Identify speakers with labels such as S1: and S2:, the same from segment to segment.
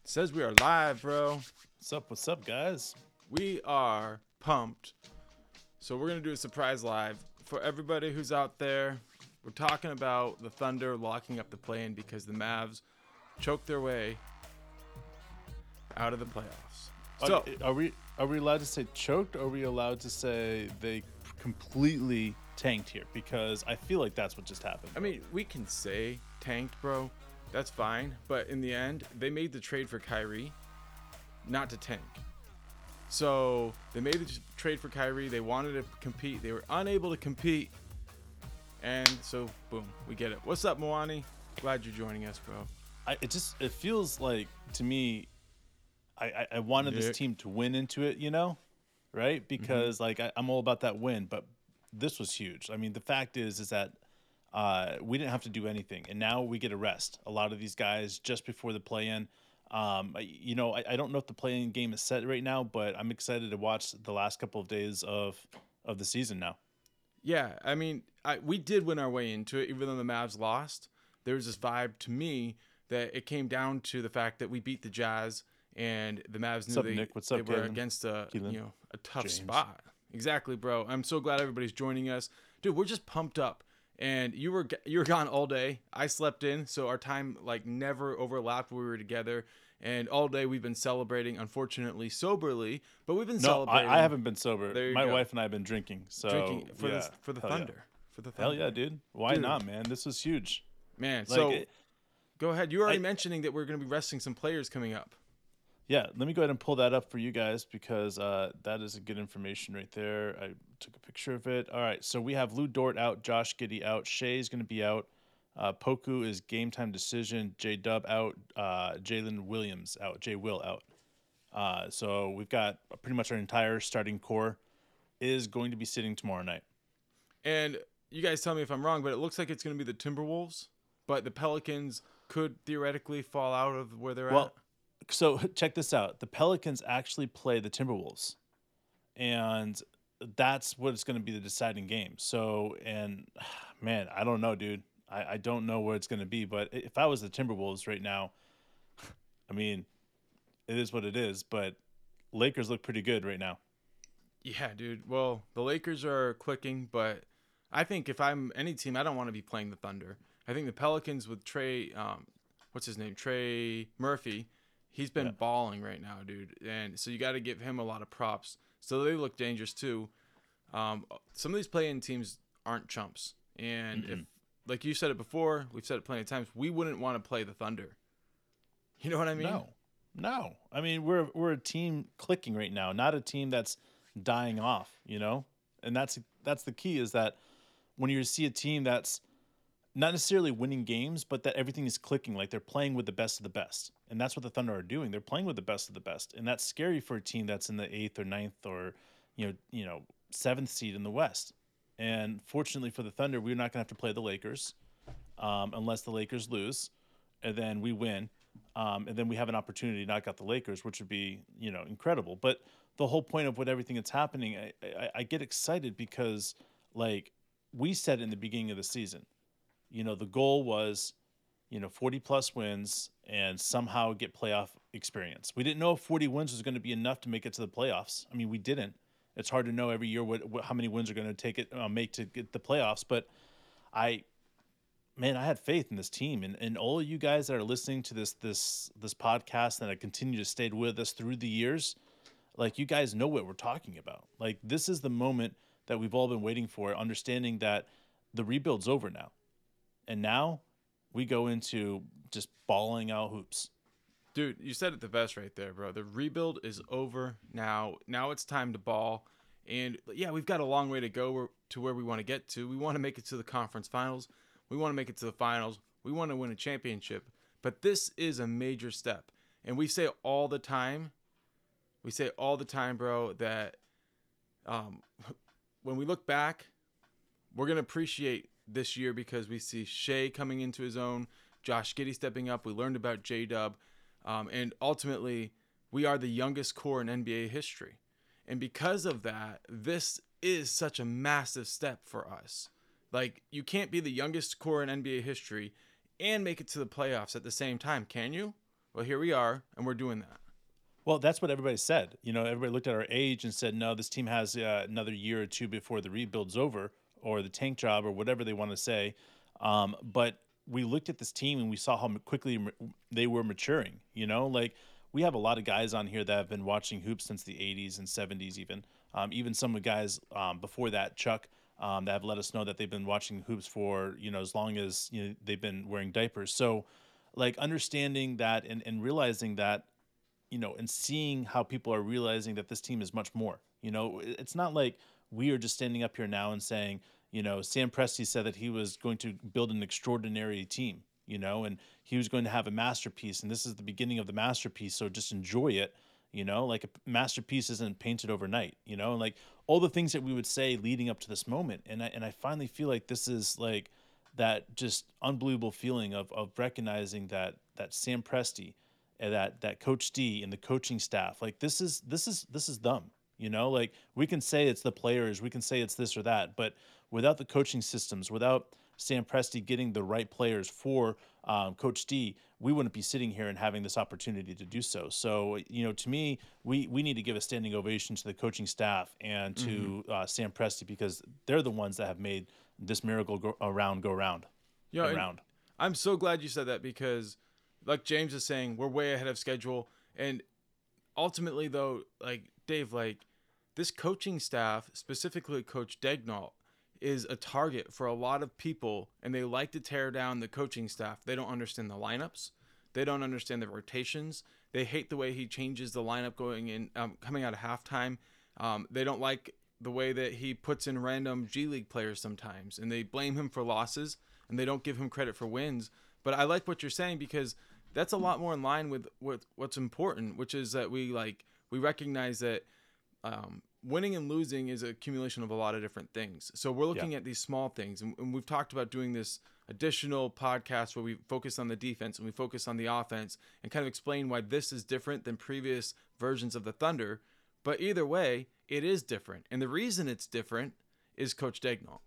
S1: Says we are live, bro.
S2: What's up, guys?
S1: We are pumped. So we're going to do a surprise live for everybody who's out there. We're talking about the Thunder locking up the play-in because the Mavs choked their way out of the playoffs. So
S2: Are we allowed to say choked, or are we allowed to say they completely tanked here? Because I feel like that's what just happened.
S1: I mean, we can say tanked, bro. That's fine. But in the end, they made the trade for Kyrie, not to tank. So they made the trade for Kyrie. They wanted to compete. They were unable to compete. And so, boom, we get it. What's up, Moani? Glad you're joining us, bro.
S2: It feels like, to me, I wanted this team to win into it, right? Because I'm all about that win, but this was huge. I mean, the fact is that we didn't have to do anything, and now we get a rest. A lot of these guys just before the play-in. I don't know if the play-in game is set right now, but I'm excited to watch the last couple of days of the season now.
S1: Yeah, I mean, we did win our way into it, even though the Mavs lost. There was this vibe to me that it came down to the fact that we beat the Jazz, and the Mavs knew they were against a tough spot. Exactly, bro. I'm so glad everybody's joining us, dude. We're just pumped up. And you were gone all day. I slept in, so our time never overlapped when we were together. And all day we've been celebrating, unfortunately soberly, but we've been celebrating.
S2: I haven't been sober. My
S1: go.
S2: wife and I have been drinking. So
S1: drinking for the Thunder.
S2: Yeah.
S1: For the Thunder.
S2: Hell yeah, dude. Why not, man? This was huge.
S1: Man, go ahead. You were already mentioning that we're going to be resting some players coming up.
S2: Yeah, let me go ahead and pull that up for you guys because that is a good information right there. I took a picture of it. All right, so we have Lou Dort out, Josh Giddey out, Shea's going to be out, Poku is game time decision, J-Dub out, Jalen Williams out, J-Will out. So we've got pretty much our entire starting core is going to be sitting tomorrow night.
S1: And you guys tell me if I'm wrong, but it looks like it's going to be the Timberwolves, but the Pelicans could theoretically fall out of where they're at.
S2: So check this out. The Pelicans actually play the Timberwolves, and that's what is going to be the deciding game. So, and man, I don't know, dude. I don't know where it's going to be, but if I was the Timberwolves right now, I mean, it is what it is, but Lakers look pretty good right now.
S1: Yeah, dude. Well, the Lakers are clicking, but I think if I'm any team, I don't want to be playing the Thunder. I think the Pelicans with Trey Murphy, he's been balling right now, dude. And so you got to give him a lot of props. So they look dangerous too. Some of these play-in teams aren't chumps. And if, like you said it before, we've said it plenty of times, we wouldn't want to play the Thunder. You know what I mean?
S2: No. I mean, we're a team clicking right now, not a team that's dying off, And that's the key, is that when you see a team that's not necessarily winning games, but that everything is clicking, like they're playing with the best of the best. And that's what the Thunder are doing. They're playing with the best of the best. And that's scary for a team that's in the 8th or 9th or, 7th seed in the West. And fortunately for the Thunder, we're not going to have to play the Lakers unless the Lakers lose. And then we win. And then we have an opportunity to knock out the Lakers, which would be, incredible. But the whole point of everything that's happening, I get excited because, we said in the beginning of the season, the goal was, 40-plus wins and somehow get playoff experience. We didn't know if 40 wins was going to be enough to make it to the playoffs. I mean, we didn't. It's hard to know every year how many wins are going to make to get the playoffs. But I had faith in this team. And all of you guys that are listening to this podcast and that continue to stay with us through the years, you guys know what we're talking about. This is the moment that we've all been waiting for, understanding that the rebuild's over now. And now we go into just balling out hoops.
S1: Dude, you said it the best right there, bro. The rebuild is over now. Now it's time to ball. And yeah, we've got a long way to go to where we want to get to. We want to make it to the conference finals. We want to make it to the finals. We want to win a championship. But this is a major step. And we say all the time, bro, that when we look back, we're going to appreciate this year because we see Shea coming into his own, Josh Giddey stepping up. We learned about J-Dub. And ultimately, we are the youngest core in NBA history. And because of that, this is such a massive step for us. You can't be the youngest core in NBA history and make it to the playoffs at the same time, can you? well, here we are, and we're doing that.
S2: Well, that's what everybody said. Everybody looked at our age and said, no, this team has another year or two before the rebuild's over or the tank job or whatever they want to say. But we looked at this team and we saw how quickly they were maturing. Like we have a lot of guys on here that have been watching hoops since the 80s and 70s even some of the guys before that, Chuck, that have let us know that they've been watching hoops for, as long as they've been wearing diapers. So like understanding that and realizing that, and seeing how people are realizing that this team is much more. It's not like we are just standing up here now and saying, Sam Presti said that he was going to build an extraordinary team, and he was going to have a masterpiece, and this is the beginning of the masterpiece, so just enjoy it. Like a masterpiece isn't painted overnight, and like all the things that we would say leading up to this moment. And I finally feel like this is like that just unbelievable feeling of recognizing that Sam Presti and that Coach D and the coaching staff, like this is them. Like we can say it's the players, we can say it's this or that, but without the coaching systems, without Sam Presti getting the right players for Coach D, we wouldn't be sitting here and having this opportunity to do so. So, to me, we need to give a standing ovation to the coaching staff and to Sam Presti, because they're the ones that have made this miracle go round.
S1: Yeah, I'm so glad you said that, because like James is saying, we're way ahead of schedule. And ultimately, though, like Dave, like this coaching staff, specifically Coach Daigneault, is a target for a lot of people, and they like to tear down the coaching staff. They don't understand the lineups. They don't understand the rotations. They hate the way he changes the lineup going in, coming out of halftime. They don't like the way that he puts in random G League players sometimes, and they blame him for losses, and they don't give him credit for wins. But I like what you're saying, because that's a lot more in line with what's important, which is that we recognize that winning and losing is an accumulation of a lot of different things. So we're looking at these small things, and we've talked about doing this additional podcast where we focus on the defense and we focus on the offense and kind of explain why this is different than previous versions of the Thunder. But either way, it is different. And the reason it's different is Coach Daigneault.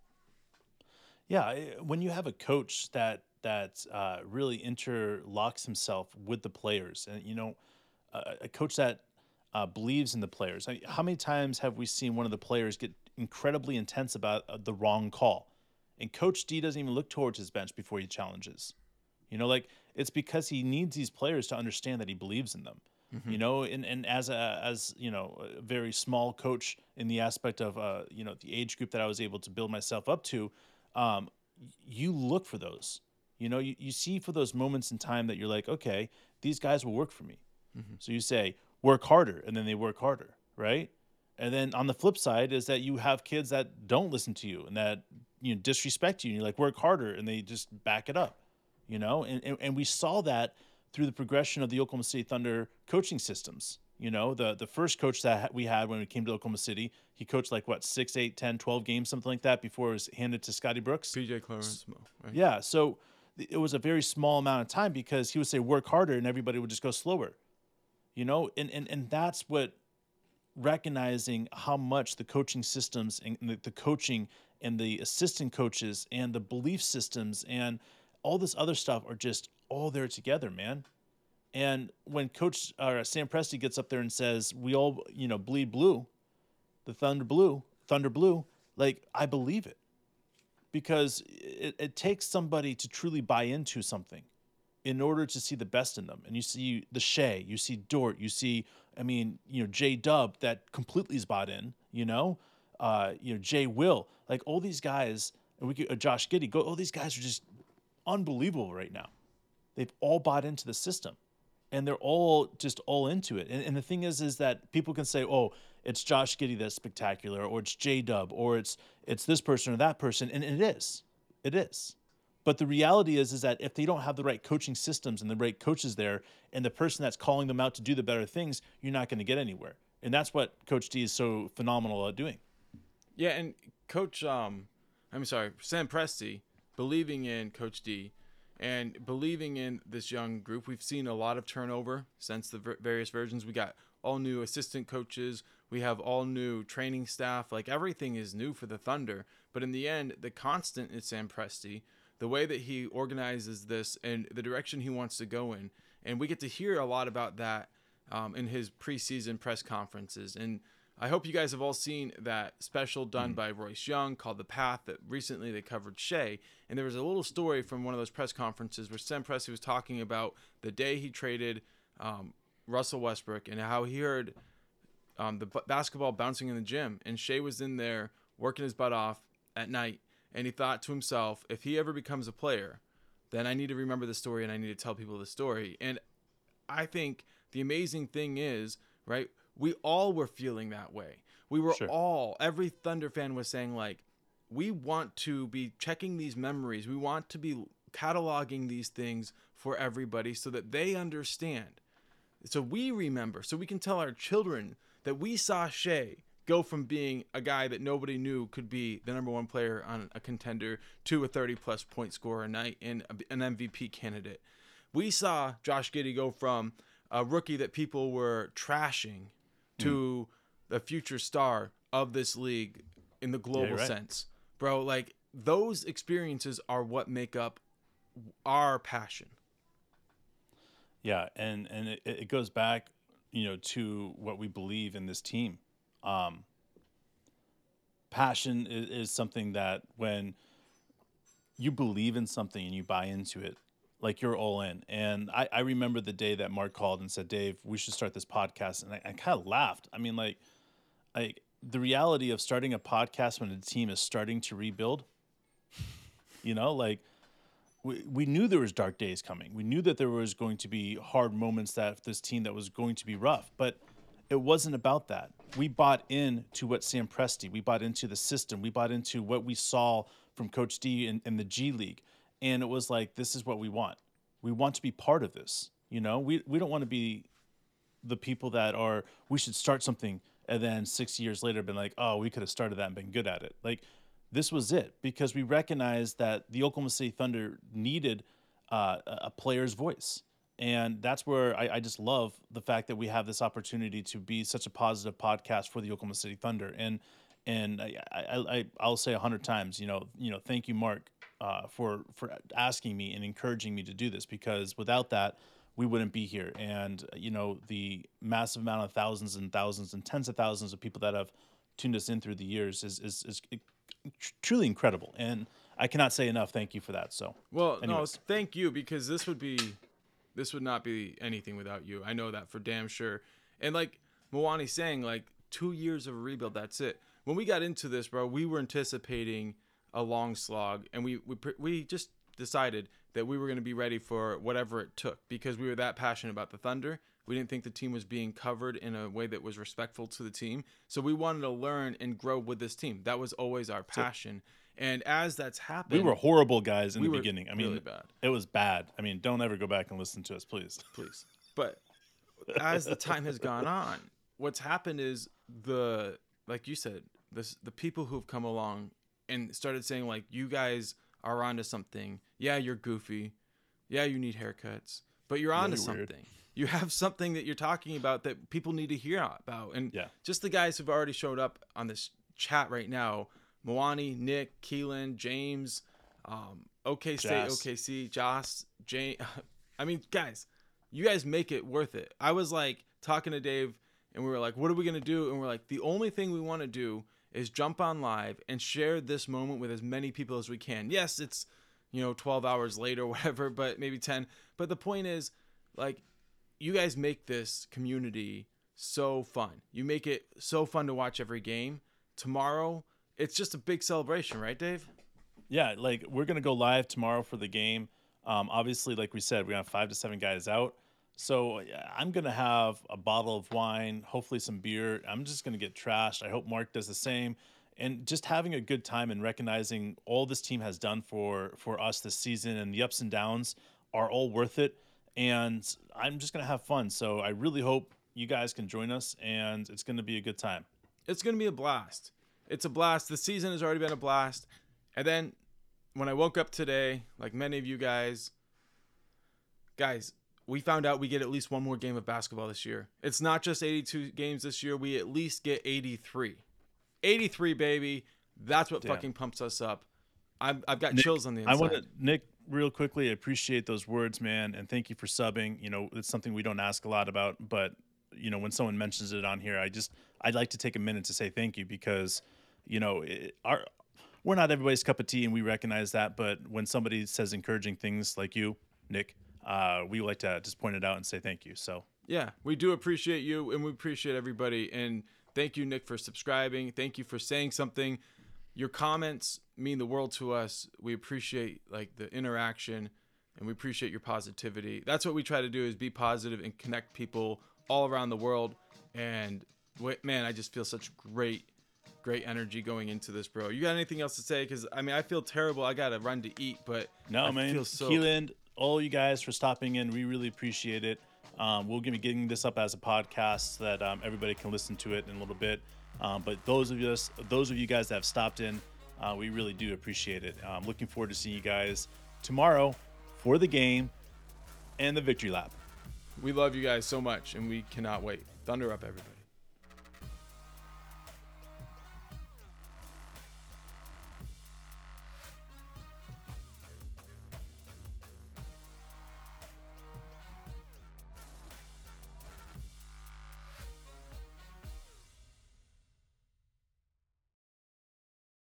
S2: Yeah, when you have a coach that really interlocks himself with the players, and a coach that believes in the players. How many times have we seen one of the players get incredibly intense about the wrong call, and Coach D doesn't even look towards his bench before he challenges? Like it's because he needs these players to understand that he believes in them. Mm-hmm. And as a very small coach in the aspect of the age group that I was able to build myself up to. You look for those, you see for those moments in time that you're like, okay, these guys will work for me. Mm-hmm. So you say, work harder, and then they work harder, right? And then on the flip side is that you have kids that don't listen to you and that disrespect you, and you're like, work harder, and they just back it up, and we saw that through the progression of the Oklahoma City Thunder coaching systems. The first coach that we had when we came to Oklahoma City, he coached 6, 8, 10, 12 games, something like that, before it was handed to Scotty Brooks.
S1: PJ Clarence. Right?
S2: Yeah, so it was a very small amount of time, because he would say work harder and everybody would just go slower. And that's what, recognizing how much the coaching systems and the coaching and the assistant coaches and the belief systems and all this other stuff are just all there together, man. And when Coach Sam Presti gets up there and says, we all, bleed blue, the Thunder blue, like, I believe it. Because it takes somebody to truly buy into something in order to see the best in them. And you see the Shea, you see Dort, you see, J-Dub that completely is bought in, Jay Will, like all these guys, and Josh Giddey, all these guys are just unbelievable right now. They've all bought into the system. And they're all just all into it. And the thing is that people can say, oh, it's Josh Giddey that's spectacular, or it's J-Dub, or it's this person or that person. And it is. It is. But the reality is that if they don't have the right coaching systems and the right coaches there, and the person that's calling them out to do the better things, you're not going to get anywhere. And that's what Coach D is so phenomenal at doing.
S1: Yeah, and Sam Presti, believing in Coach D, and believing in this young group. We've seen a lot of turnover since the various versions. We got all new assistant coaches. We have all new training staff. Like, everything is new for the Thunder. But in the end, the constant is Sam Presti, the way that he organizes this and the direction he wants to go in. And we get to hear a lot about that in his preseason press conferences. And I hope you guys have all seen that special done by Royce Young called The Path that recently they covered Shea. And there was a little story from one of those press conferences where Sam Presti was talking about the day he traded Russell Westbrook and how he heard the basketball bouncing in the gym. And Shea was in there working his butt off at night. And he thought to himself, if he ever becomes a player, then I need to remember the story and I need to tell people the story. And I think the amazing thing is, right, we all were feeling that way. We were every Thunder fan was saying, like, we want to be checking these memories. We want to be cataloging these things for everybody so that they understand. So we remember, so we can tell our children that we saw Shea go from being a guy that nobody knew could be the number one player on a contender to a 30-plus point scorer a night and an MVP candidate. We saw Josh Giddey go from a rookie that people were trashing to the future star of this league in the global sense. Bro, like, those experiences are what make up our passion.
S2: Yeah, and it goes back, to what we believe in this team. Passion is something that when you believe in something and you buy into it, like, you're all in. And I remember the day that Mark called and said, Dave, we should start this podcast. And I kind of laughed. I mean, like the reality of starting a podcast when a team is starting to rebuild, we knew there was dark days coming. We knew that there was going to be hard moments that this team that was going to be rough. But it wasn't about that. We bought into what Sam Presti, we bought into the system. We bought into what we saw from Coach D in the G League. And it was like, this is what we want. We want to be part of this. We don't want to be the people that are, we should start something and then 6 years later been like, oh, we could have started that and been good at it. Like, this was it, because we recognized that the Oklahoma City Thunder needed a player's voice. And that's where I just love the fact that we have this opportunity to be such a positive podcast for the Oklahoma City Thunder. And I'll say 100 times, thank you, Mark, for asking me and encouraging me to do this, because without that, we wouldn't be here. And, the massive amount of thousands and thousands and tens of thousands of people that have tuned us in through the years is truly incredible. And I cannot say enough thank you for that. So,
S1: well, anyways. No, thank you, because this would not be anything without you. I know that for damn sure. And like Mwani's saying, like, 2 years of a rebuild, that's it. When we got into this, bro, we were anticipating a long slog, and we just decided that we were going to be ready for whatever it took, because we were that passionate about the Thunder. We didn't think the team was being covered in a way that was respectful to the team. So we wanted to learn and grow with this team. That was always our passion. And as that's happened,
S2: we were horrible guys in the beginning. I mean,
S1: really bad.
S2: It was bad. I mean, don't ever go back and listen to us, please.
S1: Please. But as the time has gone on, what's happened is like you said, the people who've come along and started saying, like, you guys are onto something. Yeah, you're goofy. Yeah, you need haircuts, but you're onto something. Weird. You have something that you're talking about that people need to hear about. And just the guys who've already showed up on this chat right now, Mwani, Nick, Keelan, James, OK State, OKC, Joss, Jane. I mean, guys, you guys make it worth it. I was like talking to Dave, and we were like, what are we going to do? And we're like, the only thing we want to do is jump on live and share this moment with as many people as we can. Yes, it's, 12 hours late or whatever, but maybe 10. But the point is, like, you guys make this community so fun. You make it so fun to watch every game. Tomorrow, it's just a big celebration, right, Dave?
S2: Yeah, like, we're going to go live tomorrow for the game. Obviously, like we said, we have 5 to 7 guys out. So I'm going to have a bottle of wine, hopefully some beer. I'm just going to get trashed. I hope Mark does the same. And just having a good time and recognizing all this team has done for us this season, and the ups and downs are all worth it. And I'm just going to have fun. So I really hope you guys can join us, and it's going to be a good time.
S1: It's going to be a blast. It's a blast. The season has already been a blast. And then when I woke up today, like many of you guys, we found out we get at least one more game of basketball this year. It's not just 82 games this year. We at least get 83. 83, baby. That's what fucking pumps us up. I've got
S2: Nick,
S1: chills on the inside.
S2: I want to, Nick, real quickly, I appreciate those words, man, and thank you for subbing. You know, it's something we don't ask a lot about, but you know, when someone mentions it on here, I'd like to take a minute to say thank you because, you know, we're not everybody's cup of tea, and we recognize that. But when somebody says encouraging things like you, Nick, we like to just point it out and say thank you. So
S1: yeah, we do appreciate you, and we appreciate everybody. And thank you, Nick, for subscribing. Thank you for saying something. Your comments mean the world to us. We appreciate like the interaction, and we appreciate your positivity. That's what we try to do, is be positive and connect people all around the world. And man, I just feel such great energy going into this, bro. You got anything else to say? Because I mean, I feel terrible. I gotta run to eat, but
S2: no,
S1: I
S2: man.
S1: feel so...
S2: Keelan, all you guys for stopping in, we really appreciate it. We'll be getting this up as a podcast so that everybody can listen to it in a little bit. But those of you guys that have stopped in, we really do appreciate it. Looking forward to seeing you guys tomorrow for the game and the victory lap.
S1: We love you guys so much, and we cannot wait. Thunder up, everybody.